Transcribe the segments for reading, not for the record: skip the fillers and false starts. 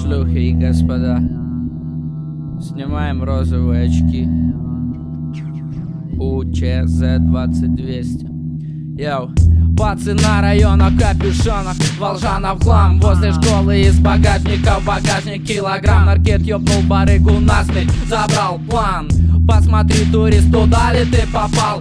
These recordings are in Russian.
шлюхи и господа, снимаем розовые очки. УЧЗ-20200. Йоу. Пацы на районах, капюшонах, Волжанов хлам. Возле школы из багажника в багажник килограмм. Наркет ёбнул барыгу насмерть, забрал план. Посмотри, турист, туда ли ты попал?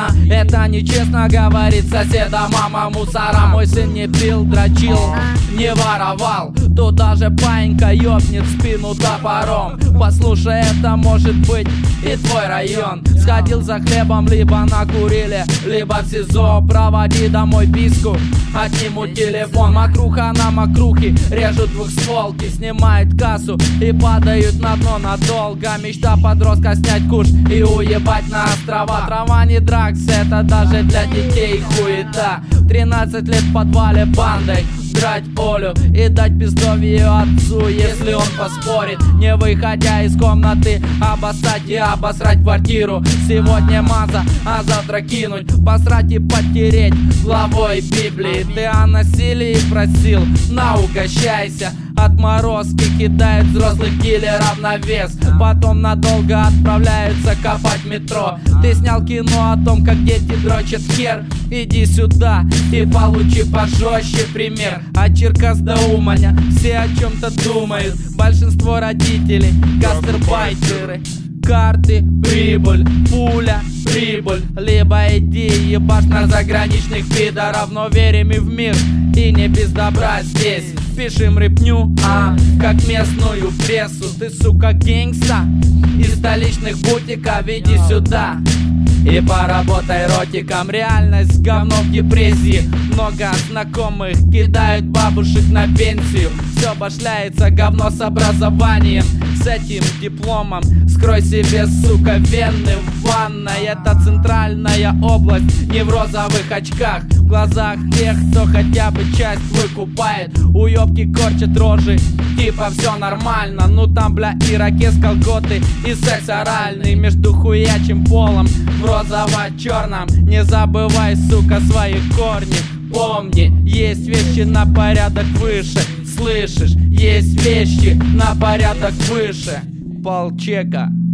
Это нечестно, говорит соседа мама мусора. Мой сын не пил, дрочил, не воровал. Туда же паинька ёбнет спину топором. Послушай, это может быть и твой район. Сходил за хлебом, либо накурили, либо в СИЗО. Проводи домой писку, отнимут телефон. Мокруха на мокрухе, режут двухстволки. Снимает кассу и падают на дно надолго. Мечта подростка снять куш и уебать на острова. Трава не дракс, это даже для детей хуета. 13 лет в подвале бандой драть Олю и дать пизду ее отцу, если он поспорит. Не выходя из комнаты, обоссать и обосрать квартиру. Сегодня маза, а завтра кинуть, посрать и потереть главой Библии. Ты о насилии просил, на угощайся. Отморозки кидают взрослых дилеров на вес, потом надолго отправляются копать метро. Ты снял кино о том, как дети дрочат хер. Иди сюда и получи пожестче пример. От Черкас до Уманя все о чем-то думают. Большинство родителей гастарбайтеры. Карты, прибыль, пуля, прибыль. Либо иди ебашь на заграничных пидоров. Но верим и в мир, и не без добра здесь. Пишем рэпню, как местную прессу. Ты, сука, гангста из столичных бутиков, иди сюда и поработай ротиком. Реальность говно в депрессии. Много знакомых кидают бабушек на пенсию. Все башляется говно с образованием. С этим дипломом скрой себе, сука, вены в ванной. Это центральная область, не в розовых очках. В глазах тех, кто хотя бы часть выкупает. Уёбки корчат рожи, типа все нормально. Ну там, бля, ирокез, колготы и секс оральный. Между хуячим полом в розово-черном. Не забывай, сука, свои корни. Помни, есть вещи на порядок выше. Слышишь, есть вещи на порядок выше. Полчека.